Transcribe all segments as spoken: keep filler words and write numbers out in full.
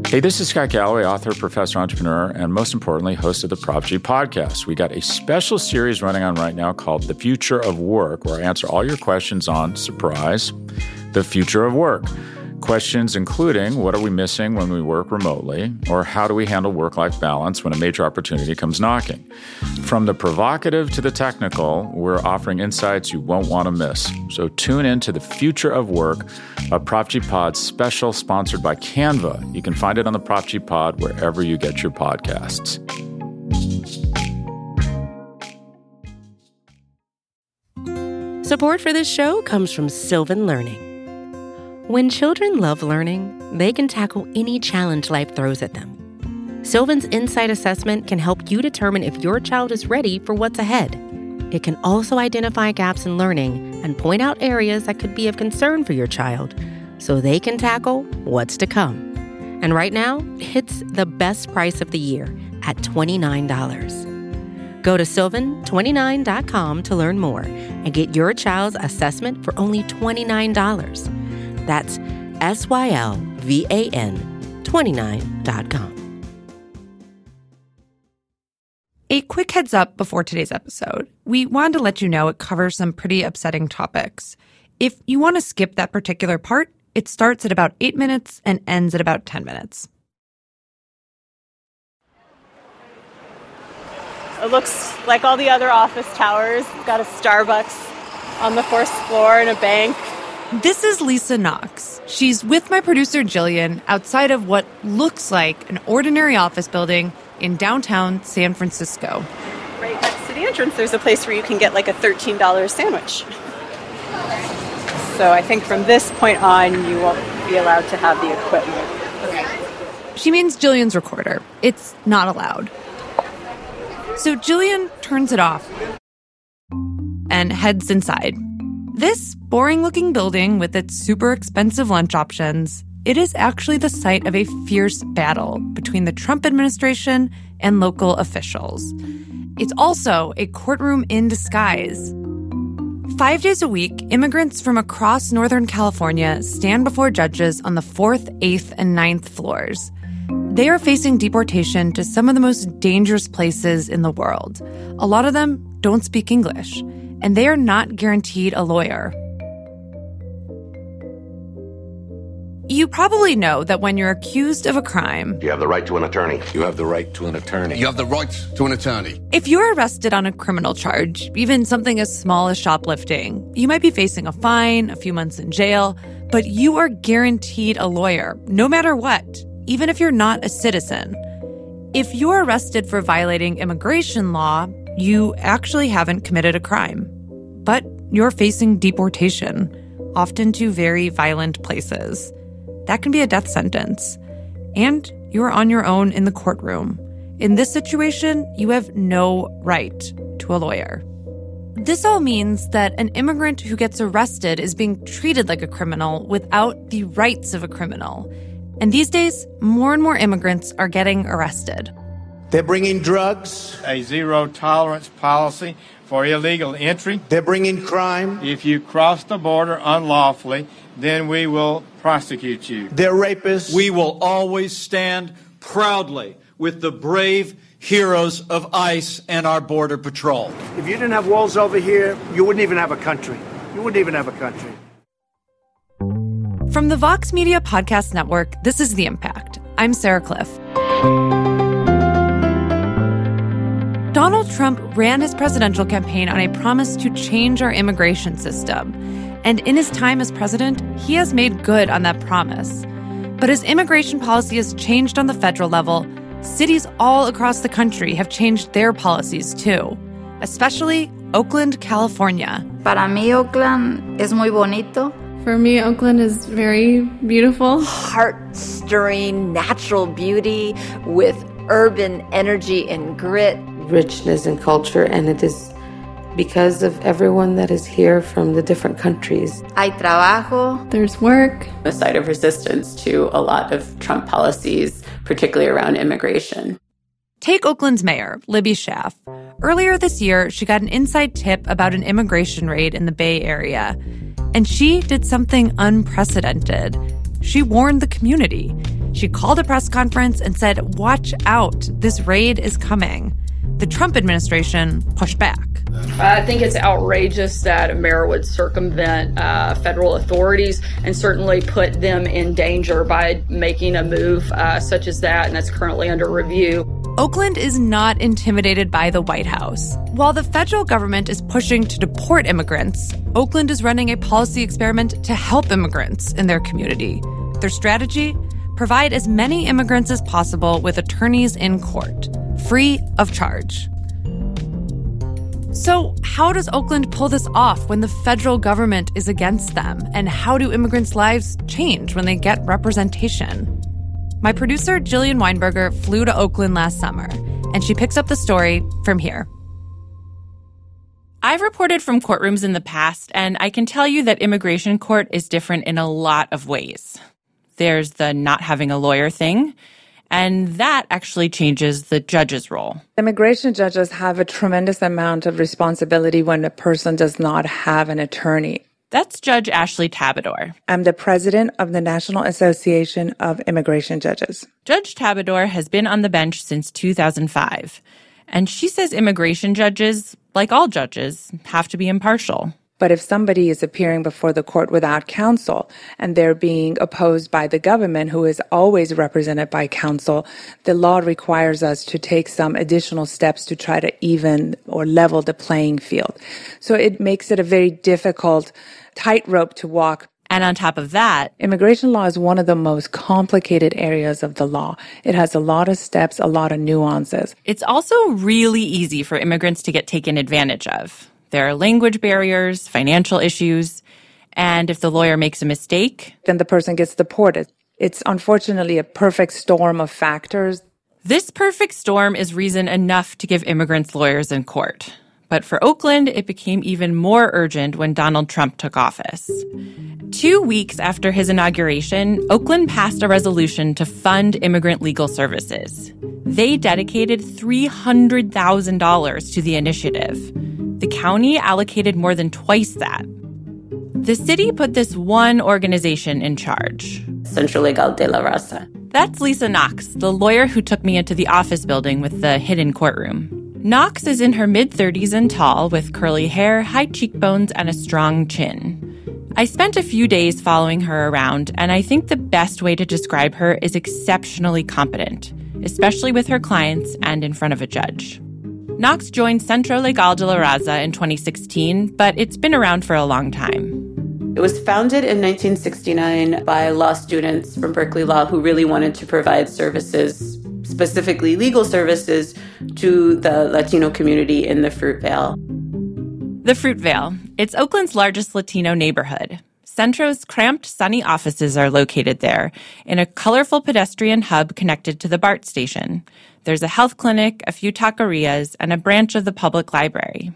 Hey, this is Scott Galloway, author, professor, entrepreneur, and most importantly, host of the Prop G podcast. We got a special series running on right now called The Future of Work, where I answer all your questions on, surprise, the future of work. Questions including, what are we missing when we work remotely? Or how do we handle work-life balance when a major opportunity comes knocking? From the provocative to the technical, we're offering insights you won't want to miss. So tune in to The Future of Work, a Prop G Pod special sponsored by Canva. You can find it on the Prop G Pod wherever you get your podcasts. Support for this show comes from Sylvan Learning. When children love learning, they can tackle any challenge life throws at them. Sylvan's Insight Assessment can help you determine if your child is ready for what's ahead. It can also identify gaps in learning and point out areas that could be of concern for your child so they can tackle what's to come. And right now, it's the best price of the year at twenty-nine dollars. Go to sylvan twenty-nine dot com to learn more and get your child's assessment for only twenty-nine dollars. That's S Y L V A N twenty-nine dot com. A quick heads up before today's episode. We wanted to let you know it covers some pretty upsetting topics. If you want to skip that particular part, it starts at about eight minutes and ends at about ten minutes. It looks like all the other office towers. It's got a Starbucks on the fourth floor and a bank. This is Lisa Knox. She's with my producer Jillian outside of what looks like an ordinary office building in downtown San Francisco. Right next to the entrance, there's a place where you can get like a thirteen dollars sandwich. So I think from this point on, you won't be allowed to have the equipment. Okay. She means Jillian's recorder. It's not allowed. So Jillian turns it off and heads inside. This boring-looking building with its super expensive lunch options, it is actually the site of a fierce battle between the Trump administration and local officials. It's also a courtroom in disguise. Five days a week, immigrants from across Northern California stand before judges on the fourth, eighth, and ninth floors. They are facing deportation to some of the most dangerous places in the world. A lot of them don't speak English, and they are not guaranteed a lawyer. You probably know that when you're accused of a crime, you have the right to an attorney. You have the right to an attorney. You have the right to an attorney. If you're arrested on a criminal charge, even something as small as shoplifting, you might be facing a fine, a few months in jail, but you are guaranteed a lawyer, no matter what, even if you're not a citizen. If you're arrested for violating immigration law, you actually haven't committed a crime, but you're facing deportation, often to very violent places. That can be a death sentence. And you're on your own in the courtroom. In this situation, you have no right to a lawyer. This all means that an immigrant who gets arrested is being treated like a criminal without the rights of a criminal. And these days, more and more immigrants are getting arrested. They're bringing drugs. A zero-tolerance policy for illegal entry. They're bringing crime. If you cross the border unlawfully, then we will prosecute you. They're rapists. We will always stand proudly with the brave heroes of ICE and our Border Patrol. If you didn't have walls over here, you wouldn't even have a country. You wouldn't even have a country. From the Vox Media Podcast Network, this is The Impact. I'm Sarah Cliff. Donald Trump ran his presidential campaign on a promise to change our immigration system. And in his time as president, he has made good on that promise. But as immigration policy has changed on the federal level, cities all across the country have changed their policies too, especially Oakland, California. Para mí, Oakland es muy bonito. For me, Oakland is very beautiful. Heart-stirring natural beauty with urban energy and grit. Richness and culture, and it is because of everyone that is here from the different countries. Hay trabajo. There's work. A site of resistance to a lot of Trump policies, particularly around immigration. Take Oakland's mayor, Libby Schaaf. Earlier this year, she got an inside tip about an immigration raid in the Bay Area. And she did something unprecedented. She warned the community. She called a press conference and said, watch out, this raid is coming. The Trump administration pushed back. I think it's outrageous that a mayor would circumvent uh, federal authorities and certainly put them in danger by making a move uh, such as that, and that's currently under review. Oakland is not intimidated by the White House. While the federal government is pushing to deport immigrants, Oakland is running a policy experiment to help immigrants in their community. Their strategy? Provide as many immigrants as possible with attorneys in court, free of charge. So how does Oakland pull this off when the federal government is against them? And how do immigrants' lives change when they get representation? My producer, Jillian Weinberger, flew to Oakland last summer, and she picks up the story from here. I've reported from courtrooms in the past, and I can tell you that immigration court is different in a lot of ways. There's the not having a lawyer thing, and that actually changes the judge's role. Immigration judges have a tremendous amount of responsibility when a person does not have an attorney. That's Judge Ashley Tabador. I'm the president of the National Association of Immigration Judges. Judge Tabador has been on the bench since two thousand five, and she says immigration judges, like all judges, have to be impartial. But if somebody is appearing before the court without counsel and they're being opposed by the government, who is always represented by counsel, the law requires us to take some additional steps to try to even or level the playing field. So it makes it a very difficult tightrope to walk. And on top of that, immigration law is one of the most complicated areas of the law. It has a lot of steps, a lot of nuances. It's also really easy for immigrants to get taken advantage of. There are language barriers, financial issues, and if the lawyer makes a mistake, then the person gets deported. It's unfortunately a perfect storm of factors. This perfect storm is reason enough to give immigrants lawyers in court. But for Oakland, it became even more urgent when Donald Trump took office. Two weeks after his inauguration, Oakland passed a resolution to fund immigrant legal services. They dedicated three hundred thousand dollars to the initiative. The county allocated more than twice that. The city put this one organization in charge. Centro Legal de la Raza. That's Lisa Knox, the lawyer who took me into the office building with the hidden courtroom. Knox is in her mid-thirties and tall, with curly hair, high cheekbones, and a strong chin. I spent a few days following her around, and I think the best way to describe her is exceptionally competent, especially with her clients and in front of a judge. Knox joined Centro Legal de la Raza in twenty sixteen, but it's been around for a long time. It was founded in nineteen sixty-nine by law students from Berkeley Law who really wanted to provide services, specifically legal services, to the Latino community in the Fruitvale. The Fruitvale. It's Oakland's largest Latino neighborhood. Centro's cramped, sunny offices are located there, in a colorful pedestrian hub connected to the BART station. There's a health clinic, a few taquerias, and a branch of the public library.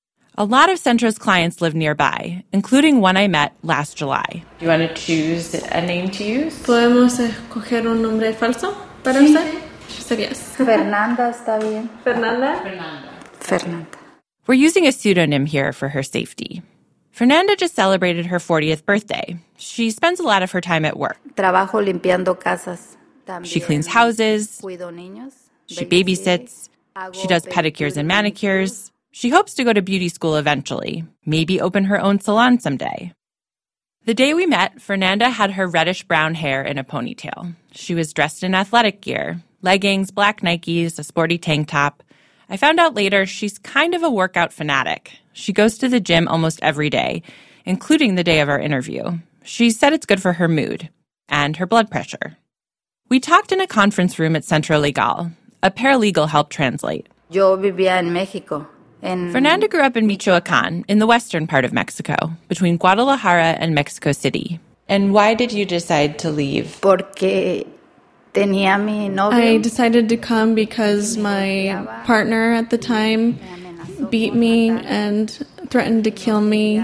A lot of Centro's clients live nearby, including one I met last July. Do you want to choose a name to use? ¿Podemos escoger un nombre falso para Sí. usar? Serías. Fernanda está bien. Fernanda? Fernanda. Fernanda. We're using a pseudonym here for her safety. Fernanda just celebrated her fortieth birthday. She spends a lot of her time at work. Trabajo limpiando casas. También She cleans houses. Cuido niños. She babysits. She does pedicures and manicures. She hopes to go to beauty school eventually, maybe open her own salon someday. The day we met, Fernanda had her reddish-brown hair in a ponytail. She was dressed in athletic gear, leggings, black Nikes, a sporty tank top. I found out later she's kind of a workout fanatic. She goes to the gym almost every day, including the day of our interview. She said it's good for her mood and her blood pressure. We talked in a conference room at Centro Legal. A paralegal helped translate. Yo vivía en México. En... Fernanda grew up in Michoacán, in the western part of Mexico, between Guadalajara and Mexico City. And why did you decide to leave? Porque tenía mi novio. I decided to come because my partner at the time beat me and threatened to kill me.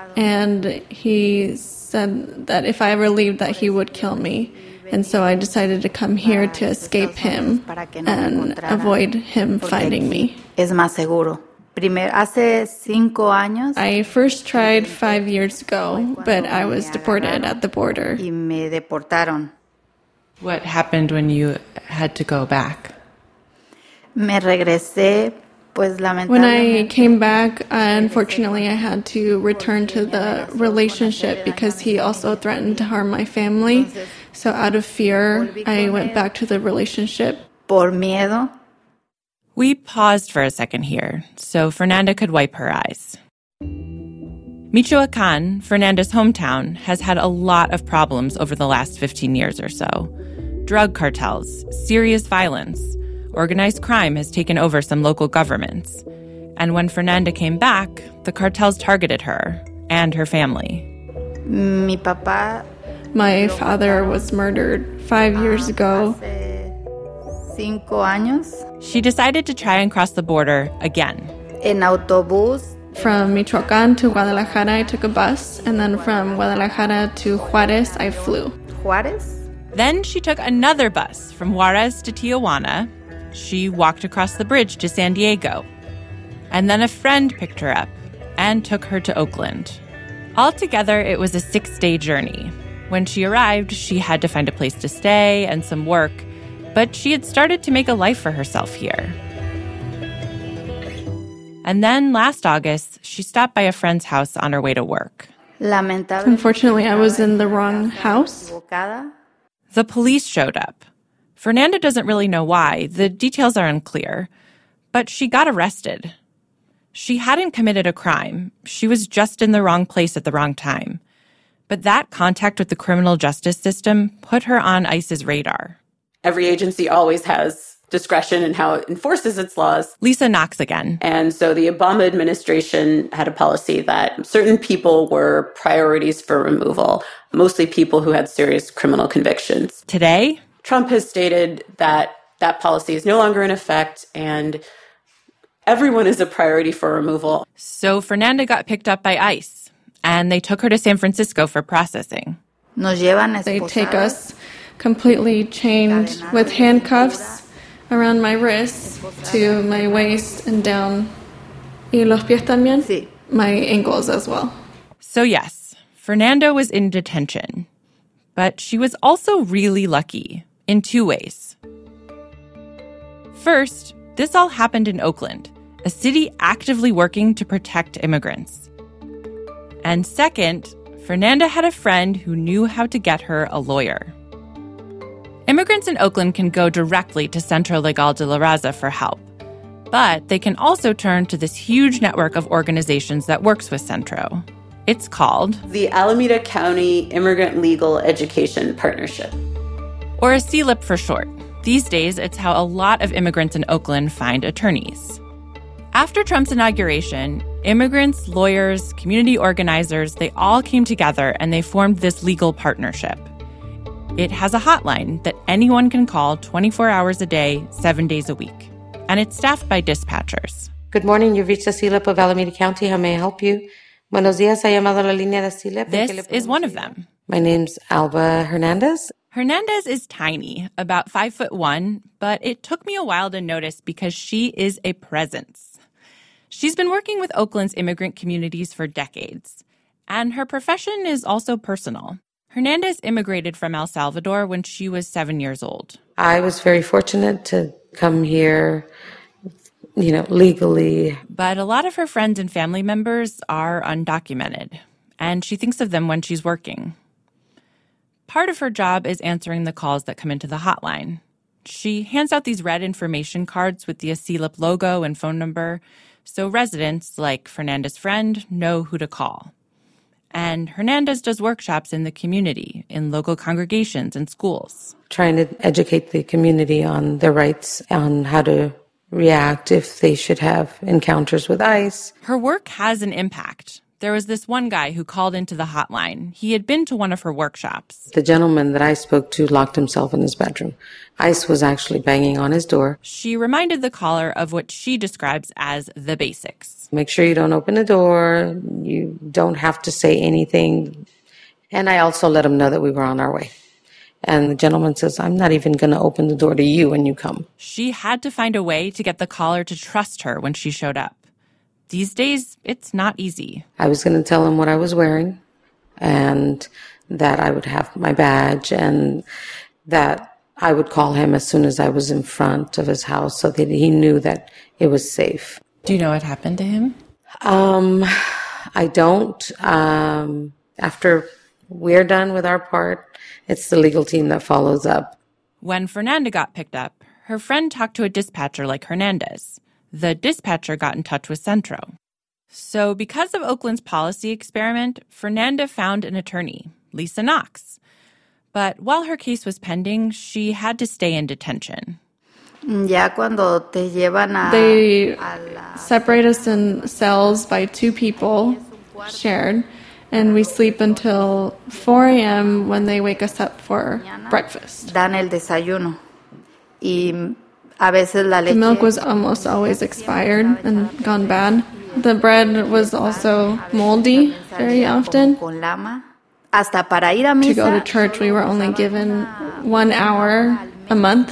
And he said that if I ever leave, that he would kill me. And so I decided to come here to escape him and avoid him finding me. Es más seguro. Primer, hace cinco años. I first tried five years ago, but I was deported at the border. Y me deportaron. What happened when you had to go back? Me regresé, pues lamentablemente. When I came back, unfortunately, I had to return to the relationship because he also threatened to harm my family. So out of fear, I went back to the relationship. Por miedo. We paused for a second here so Fernanda could wipe her eyes. Michoacán, Fernanda's hometown, has had a lot of problems over the last fifteen years or so. Drug cartels, serious violence, organized crime has taken over some local governments. And when Fernanda came back, the cartels targeted her and her family. Mi papá. My father was murdered five years ago. Cinco años. She decided to try and cross the border again. En autobús. From Michoacán to Guadalajara, I took a bus, and then from Guadalajara to Juarez, I flew. Juarez? Then she took another bus from Juarez to Tijuana. She walked across the bridge to San Diego. And then a friend picked her up and took her to Oakland. Altogether, it was a six-day journey. When she arrived, she had to find a place to stay and some work, but she had started to make a life for herself here. And then last August, she stopped by a friend's house on her way to work. Unfortunately, I was in the wrong house. The police showed up. Fernanda doesn't really know why. The details are unclear. But she got arrested. She hadn't committed a crime. She was just in the wrong place at the wrong time. But that contact with the criminal justice system put her on ICE's radar. Every agency always has discretion in how it enforces its laws. Lisa Knox again. And so the Obama administration had a policy that certain people were priorities for removal, mostly people who had serious criminal convictions. Today, Trump has stated that that policy is no longer in effect and everyone is a priority for removal. So Fernanda got picked up by ICE, and they took her to San Francisco for processing. They take us completely chained with handcuffs around my wrists to my waist and down. Y los pies también? Sí. My ankles as well. So yes, Fernanda was in detention. But she was also really lucky in two ways. First, this all happened in Oakland, a city actively working to protect immigrants. And second, Fernanda had a friend who knew how to get her a lawyer. Immigrants in Oakland can go directly to Centro Legal de la Raza for help. But they can also turn to this huge network of organizations that works with Centro. It's called the Alameda County Immigrant Legal Education Partnership, or a C L I P for short. These days, it's how a lot of immigrants in Oakland find attorneys. After Trump's inauguration, immigrants, lawyers, community organizers, they all came together and they formed this legal partnership. It has a hotline that anyone can call twenty-four hours a day, seven days a week. And it's staffed by dispatchers. Good morning, you've reached the C L I P of Alameda County. How may I help you? Buenos días, ha llamado la línea de C L I P. This is one of them. My name's Alba Hernandez. Hernandez is tiny, about five foot one, but it took me a while to notice because she is a presence. She's been working with Oakland's immigrant communities for decades, and her profession is also personal. Hernandez immigrated from El Salvador when she was seven years old. I was very fortunate to come here, you know, legally. But a lot of her friends and family members are undocumented, and she thinks of them when she's working. Part of her job is answering the calls that come into the hotline. She hands out these red information cards with the C L I P logo and phone number, so residents, like Fernanda's friend, know who to call. And Hernandez does workshops in the community, in local congregations and schools. Trying to educate the community on their rights, on how to react if they should have encounters with ICE. Her work has an impact. There was this one guy who called into the hotline. He had been to one of her workshops. The gentleman that I spoke to locked himself in his bedroom. ICE was actually banging on his door. She reminded the caller of what she describes as the basics. Make sure you don't open the door. You don't have to say anything. And I also let him know that we were on our way. And the gentleman says, I'm not even going to open the door to you when you come. She had to find a way to get the caller to trust her when she showed up. These days, it's not easy. I was going to tell him what I was wearing and that I would have my badge and that I would call him as soon as I was in front of his house so that he knew that it was safe. Do you know what happened to him? Um, I don't. Um, after we're done with our part, it's the legal team that follows up. When Fernanda got picked up, her friend talked to a dispatcher like Hernandez. The dispatcher got in touch with Centro. So because of Oakland's policy experiment, Fernanda found an attorney, Lisa Knox. But while her case was pending, she had to stay in detention. Ya cuando te llevan a, they a la... separate us in cells by two people, shared, and we sleep until four a.m. when they wake us up for breakfast. Dan el desayuno. Y a veces la leche... The milk was almost always expired and gone bad. The bread was also moldy very often. Hasta para ir a misa, to go to church, we were only given one hour a month.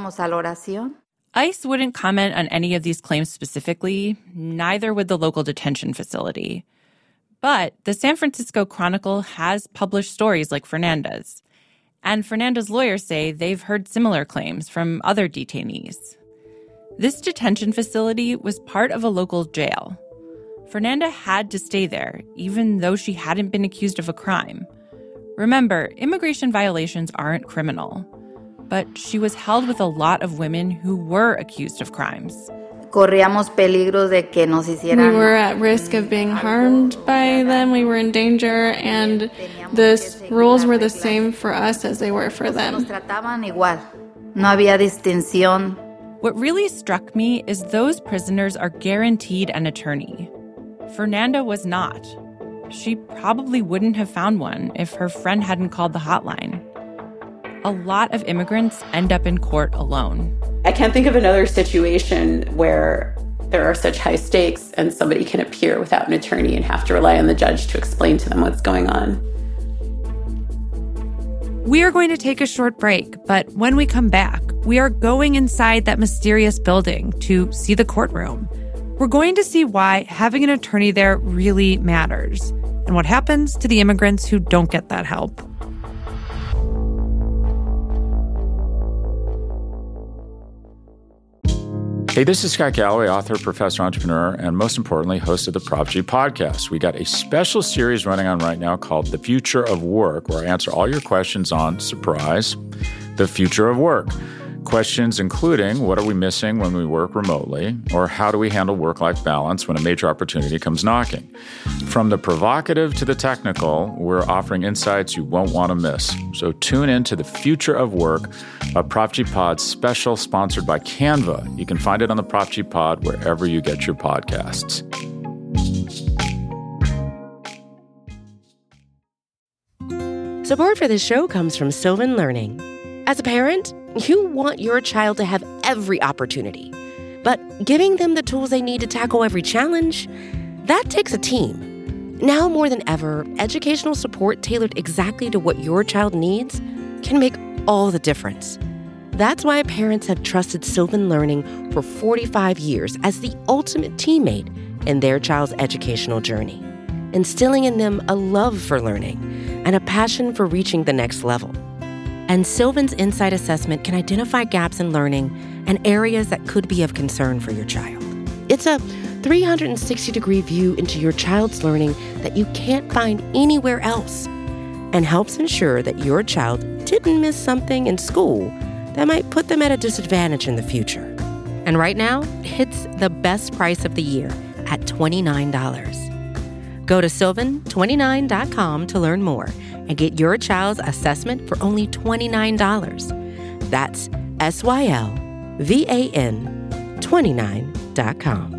ICE wouldn't comment on any of these claims specifically, neither would the local detention facility. But the San Francisco Chronicle has published stories like Fernanda's. And Fernanda's lawyers say they've heard similar claims from other detainees. This detention facility was part of a local jail. Fernanda had to stay there, even though she hadn't been accused of a crime. Remember, immigration violations aren't criminal. But she was held with a lot of women who were accused of crimes. Corríamos peligros de que nos hicieran... We were at risk of being harmed by them. We were in danger, and the rules were the same for us as they were for them. Nos trataban igual. No había distinción. What really struck me is those prisoners are guaranteed an attorney. Fernanda was not. She probably wouldn't have found one if her friend hadn't called the hotline. A lot of immigrants end up in court alone. I can't think of another situation where there are such high stakes and somebody can appear without an attorney and have to rely on the judge to explain to them what's going on. We are going to take a short break, but when we come back, we are going inside that mysterious building to see the courtroom. We're going to see why having an attorney there really matters and what happens to the immigrants who don't get that help. Hey, this is Scott Galloway, author, professor, entrepreneur, and most importantly, host of the Prop G podcast. We got a special series running on right now called The Future of Work, where I answer all your questions on, surprise, the future of work. Questions including, what are we missing when we work remotely? Or how do we handle work-life balance when a major opportunity comes knocking? From the provocative to the technical, we're offering insights you won't want to miss. So tune in to The Future of Work, a Prop G Pod special sponsored by Canva. You can find it on the Prop G Pod wherever you get your podcasts. Support for this show comes from Sylvan Learning. As a parent, you want your child to have every opportunity, but giving them the tools they need to tackle every challenge, that takes a team. Now more than ever, educational support tailored exactly to what your child needs can make all the difference. That's why parents have trusted Sylvan Learning for forty-five years as the ultimate teammate in their child's educational journey, instilling in them a love for learning and a passion for reaching the next level. And Sylvan's Insight Assessment can identify gaps in learning and areas that could be of concern for your child. It's a three hundred sixty degree view into your child's learning that you can't find anywhere else, and helps ensure that your child didn't miss something in school that might put them at a disadvantage in the future. And right now, it's the best price of the year at twenty-nine dollars. Go to sylvan twenty-nine dot com to learn more and get your child's assessment for only twenty-nine dollars. That's S Y L V A N twenty-nine dot com.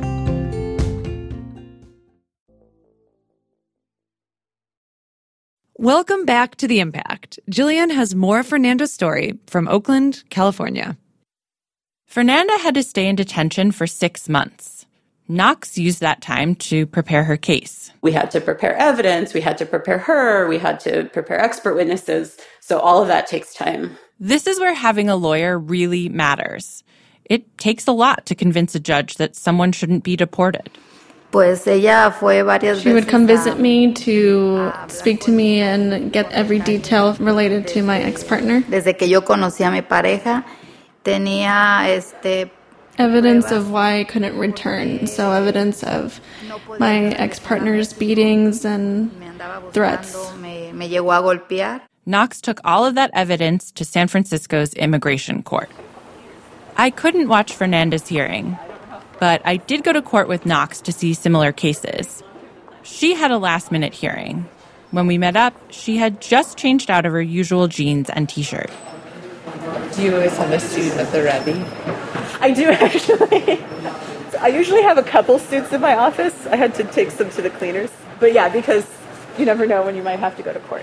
Welcome back to The Impact. Jillian has more Fernanda's story from Oakland, California. Fernanda had to stay in detention for six months. Knox used that time to prepare her case. We had to prepare evidence, we had to prepare her, we had to prepare expert witnesses. So all of that takes time. This is where having a lawyer really matters. It takes a lot to convince a judge that someone shouldn't be deported. Pues ella fue varias She would come visit me to speak to me and get every detail related to my ex-partner. Desde que yo conocí a mi pareja, tenía este evidence of why I couldn't return. So evidence of my ex-partner's beatings and threats. Me, me llegó a golpear. Knox took all of that evidence to San Francisco's immigration court. I couldn't watch Fernanda's hearing, but I did go to court with Knox to see similar cases. She had a last-minute hearing. When we met up, she had just changed out of her usual jeans and T-shirt. Do you always have a suit at the ready? I do, actually. I usually have a couple suits in my office. I had to take some to the cleaners. But yeah, because you never know when you might have to go to court.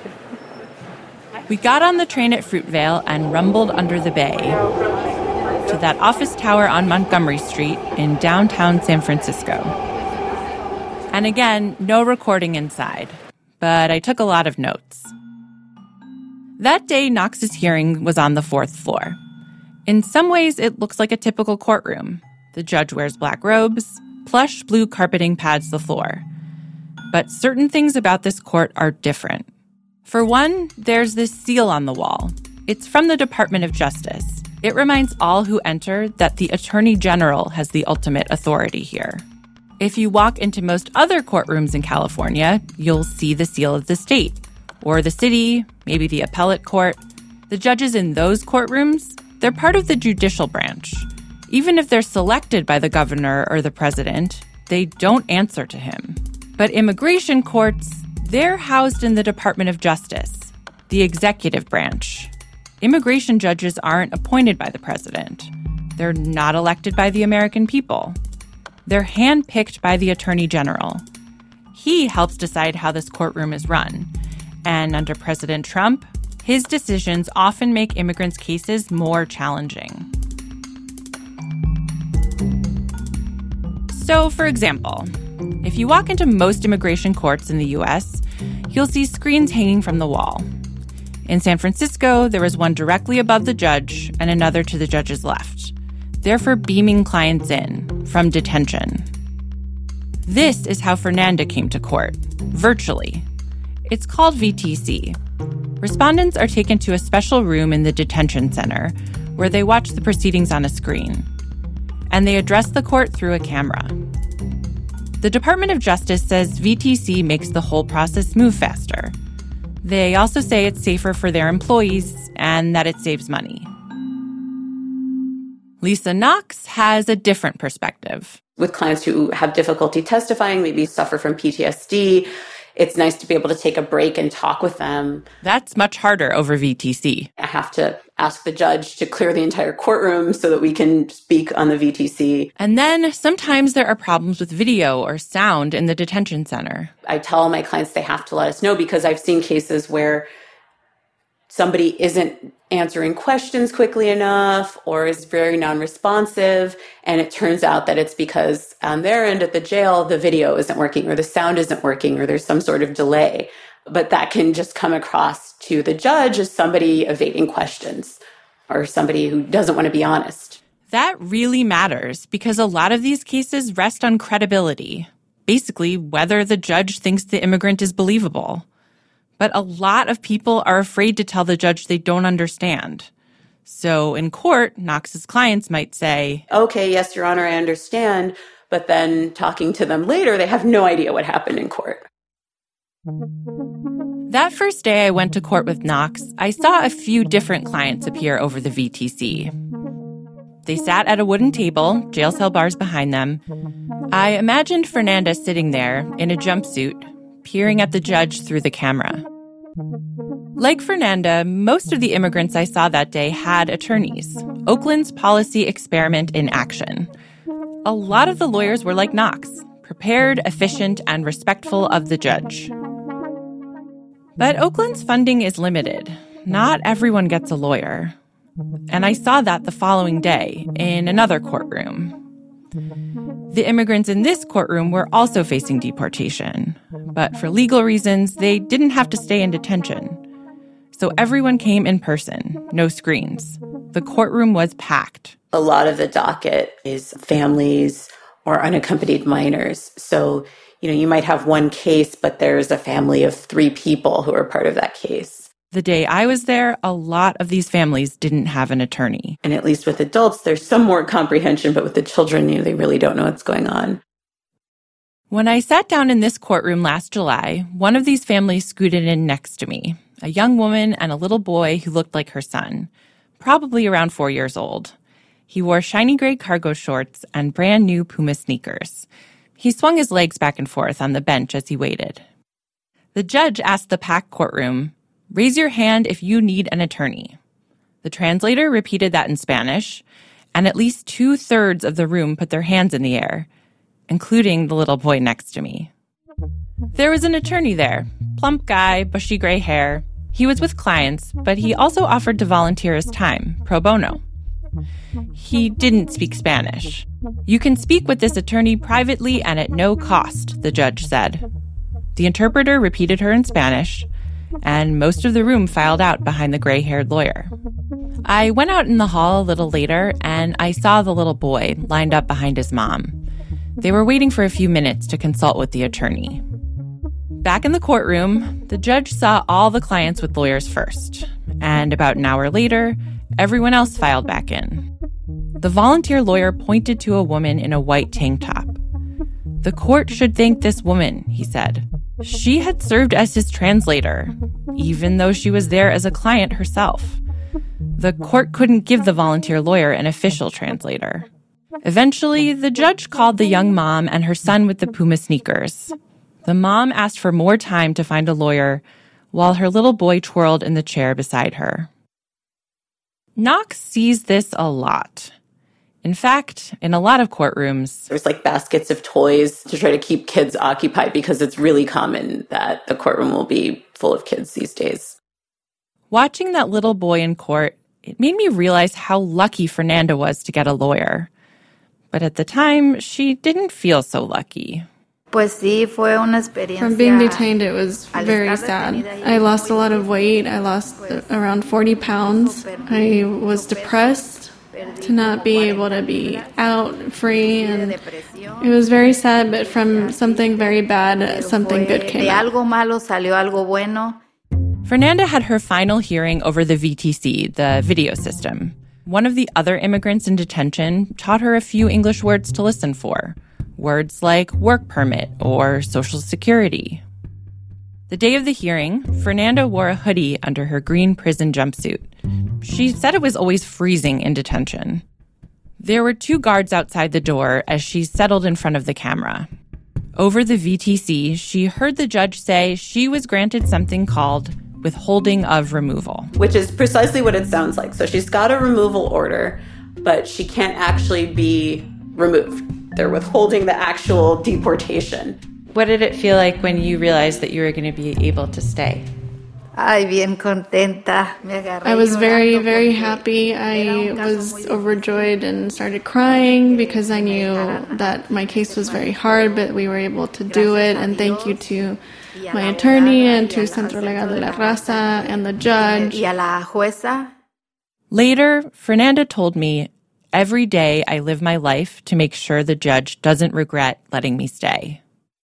We got on the train at Fruitvale and rumbled under the bay to that office tower on Montgomery Street in downtown San Francisco. And again, no recording inside, but I took a lot of notes. That day, Knox's hearing was on the fourth floor. In some ways, it looks like a typical courtroom. The judge wears black robes, plush blue carpeting pads the floor. But certain things about this court are different. For one, there's this seal on the wall. It's from the Department of Justice. It reminds all who enter that the Attorney General has the ultimate authority here. If you walk into most other courtrooms in California, you'll see the seal of the state, or the city, maybe the appellate court. The judges in those courtrooms, they're part of the judicial branch. Even if they're selected by the governor or the president, they don't answer to him. But immigration courts, they're housed in the Department of Justice, the executive branch. Immigration judges aren't appointed by the president. They're not elected by the American people. They're handpicked by the Attorney General. He helps decide how this courtroom is run. And under President Trump, his decisions often make immigrants' cases more challenging. So, for example, if you walk into most immigration courts in the U S, you'll see screens hanging from the wall. In San Francisco, there was one directly above the judge and another to the judge's left. They're for beaming clients in from detention. This is how Fernanda came to court, virtually. It's called V T C. Respondents are taken to a special room in the detention center where they watch the proceedings on a screen. And they address the court through a camera. The Department of Justice says V T C makes the whole process move faster. They also say it's safer for their employees and that it saves money. Lisa Knox has a different perspective. With clients who have difficulty testifying, maybe suffer from P T S D, it's nice to be able to take a break and talk with them. That's much harder over V T C. I have to ask the judge to clear the entire courtroom so that we can speak on the V T C. And then sometimes there are problems with video or sound in the detention center. I tell my clients they have to let us know because I've seen cases where somebody isn't answering questions quickly enough or is very non-responsive. And it turns out that it's because on their end at the jail, the video isn't working or the sound isn't working or there's some sort of delay. But that can just come across to the judge as somebody evading questions or somebody who doesn't want to be honest. That really matters because a lot of these cases rest on credibility. Basically, whether the judge thinks the immigrant is believable. But a lot of people are afraid to tell the judge they don't understand. So in court, Knox's clients might say, okay, yes, Your Honor, I understand. But then talking to them later, they have no idea what happened in court. That first day I went to court with Knox, I saw a few different clients appear over the V T C. They sat at a wooden table, jail cell bars behind them. I imagined Fernanda sitting there in a jumpsuit, peering at the judge through the camera. Like Fernanda, most of the immigrants I saw that day had attorneys. Oakland's policy experiment in action. A lot of the lawyers were like Knox, prepared, efficient, and respectful of the judge. But Oakland's funding is limited. Not everyone gets a lawyer. And I saw that the following day in another courtroom. The immigrants in this courtroom were also facing deportation. But for legal reasons, they didn't have to stay in detention. So everyone came in person, no screens. The courtroom was packed. A lot of the docket is families or unaccompanied minors. So, you know, you might have one case, but there's a family of three people who are part of that case. The day I was there, a lot of these families didn't have an attorney. And at least with adults, there's some more comprehension, but with the children, you know, they really don't know what's going on. When I sat down in this courtroom last July, one of these families scooted in next to me, a young woman and a little boy who looked like her son, probably around four years old. He wore shiny gray cargo shorts and brand new Puma sneakers. He swung his legs back and forth on the bench as he waited. The judge asked the packed courtroom, "Raise your hand if you need an attorney." The translator repeated that in Spanish, and at least two-thirds of the room put their hands in the air, including the little boy next to me. There was an attorney there, plump guy, bushy gray hair. He was with clients, but he also offered to volunteer his time, pro bono. He didn't speak Spanish. "You can speak with this attorney privately and at no cost," the judge said. The interpreter repeated her in Spanish, and most of the room filed out behind the gray-haired lawyer. I went out in the hall a little later, and I saw the little boy lined up behind his mom. They were waiting for a few minutes to consult with the attorney. Back in the courtroom, the judge saw all the clients with lawyers first, and about an hour later, everyone else filed back in. The volunteer lawyer pointed to a woman in a white tank top. "The court should thank this woman," he said. She had served as his translator, even though she was there as a client herself. The court couldn't give the volunteer lawyer an official translator. Eventually, the judge called the young mom and her son with the Puma sneakers. The mom asked for more time to find a lawyer, while her little boy twirled in the chair beside her. Knox sees this a lot. In fact, in a lot of courtrooms, there's like baskets of toys to try to keep kids occupied because it's really common that the courtroom will be full of kids these days. Watching that little boy in court, it made me realize how lucky Fernanda was to get a lawyer. But at the time, she didn't feel so lucky. From being detained, it was very sad. I lost a lot of weight. I lost around forty pounds. I was depressed to not be able to be out free, and it was very sad, but from something very bad, something good came out. Fernanda had her final hearing over the V T C, the video system. One of the other immigrants in detention taught her a few English words to listen for. Words like work permit or social security. The day of the hearing, Fernanda wore a hoodie under her green prison jumpsuit. She said it was always freezing in detention. There were two guards outside the door as she settled in front of the camera. Over the V T C, she heard the judge say she was granted something called withholding of removal. Which is precisely what it sounds like. So she's got a removal order, but she can't actually be removed. They're withholding the actual deportation. What did it feel like when you realized that you were going to be able to stay? I was very, very happy. I was overjoyed and started crying because I knew that my case was very hard, but we were able to do it. And thank you to my attorney and to Centro Legal de la Raza and the judge. Later, Fernanda told me, "Every day I live my life to make sure the judge doesn't regret letting me stay."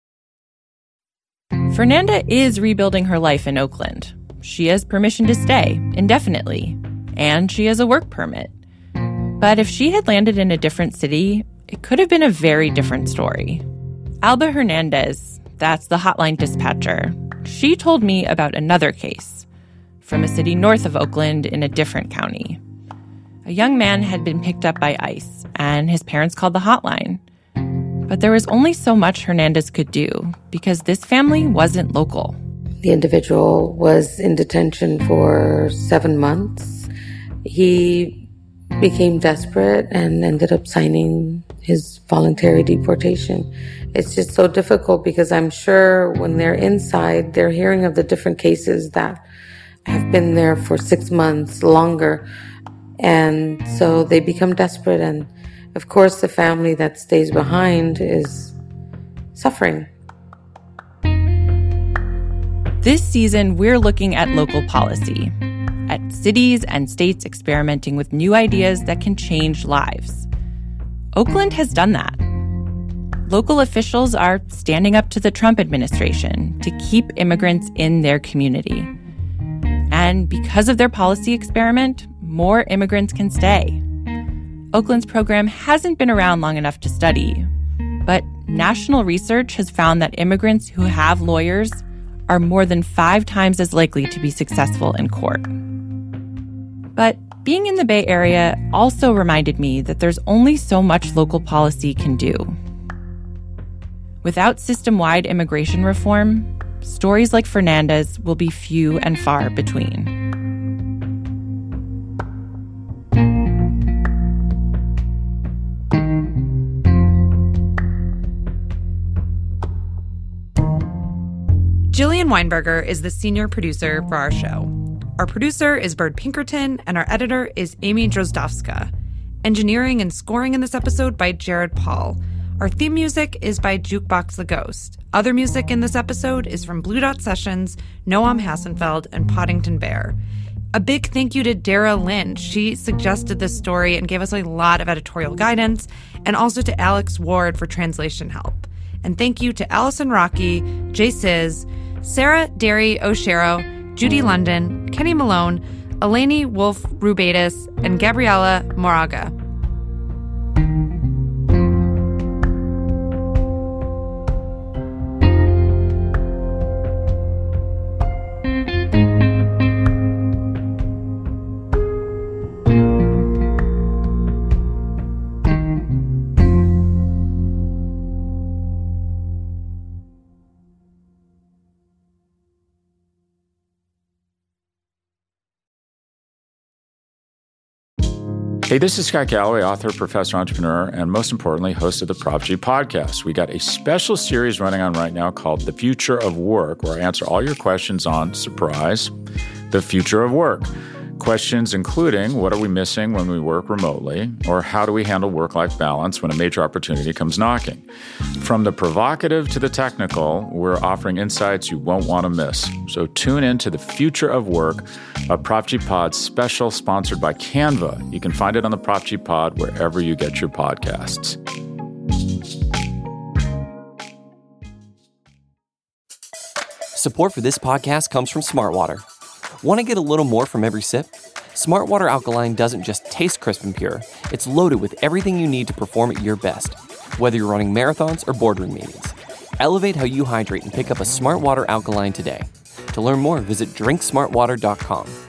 Fernanda is rebuilding her life in Oakland. She has permission to stay indefinitely, and she has a work permit. But if she had landed in a different city, it could have been a very different story. Alba Hernandez, that's the hotline dispatcher, she told me about another case from a city north of Oakland in a different county. A young man had been picked up by ICE, and his parents called the hotline. But there was only so much Hernandez could do because this family wasn't local. The individual was in detention for seven months. He became desperate and ended up signing his voluntary deportation. It's just so difficult because I'm sure when they're inside, they're hearing of the different cases that have been there for six months, longer. And so they become desperate. And of course, the family that stays behind is suffering. This season, we're looking at local policy, at cities and states experimenting with new ideas that can change lives. Oakland has done that. local officials are standing up to the Trump administration to keep immigrants in their community. And because of their policy experiment, more immigrants can stay. Oakland's program hasn't been around long enough to study, but national research has found that immigrants who have lawyers are more than five times as likely to be successful in court. But being in the Bay Area also reminded me that there's only so much local policy can do. Without system-wide immigration reform, stories like Fernanda's will be few and far between. Jillian Weinberger is the senior producer for our show. Our producer is Bird Pinkerton, and our editor is Amy Drozdowska. Engineering and scoring in this episode by Jared Paul. Our theme music is by Jukebox the Ghost. Other music in this episode is from Blue Dot Sessions, Noam Hassenfeld, and Poddington Bear. A big thank you to Dara Lynch. She suggested this story and gave us a lot of editorial guidance, and also to Alex Ward for translation help. And thank you to Allison Rocky, Jay Sizz, Sarah Derry O'Shero, Judy London, Kenny Malone, Eleni Wolf-Rubatis, and Gabriela Moraga. Hey, this is Scott Galloway, author, professor, entrepreneur, and most importantly, host of the Prop G podcast. We got a special series running on right now called The Future of Work, where I answer all your questions on, surprise, the future of work. Questions including, what are we missing when we work remotely? Or how do we handle work-life balance when a major opportunity comes knocking? From the provocative to the technical, we're offering insights you won't want to miss. So tune in to The Future of Work, a Prop G Pod special sponsored by Canva. You can find it on the Prop G Pod wherever you get your podcasts. Support for this podcast comes from Smartwater. Want to get a little more from every sip? Smartwater Alkaline doesn't just taste crisp and pure. It's loaded with everything you need to perform at your best, whether you're running marathons or boardroom meetings. Elevate how you hydrate and pick up a Smartwater Alkaline today. To learn more, visit drink smart water dot com.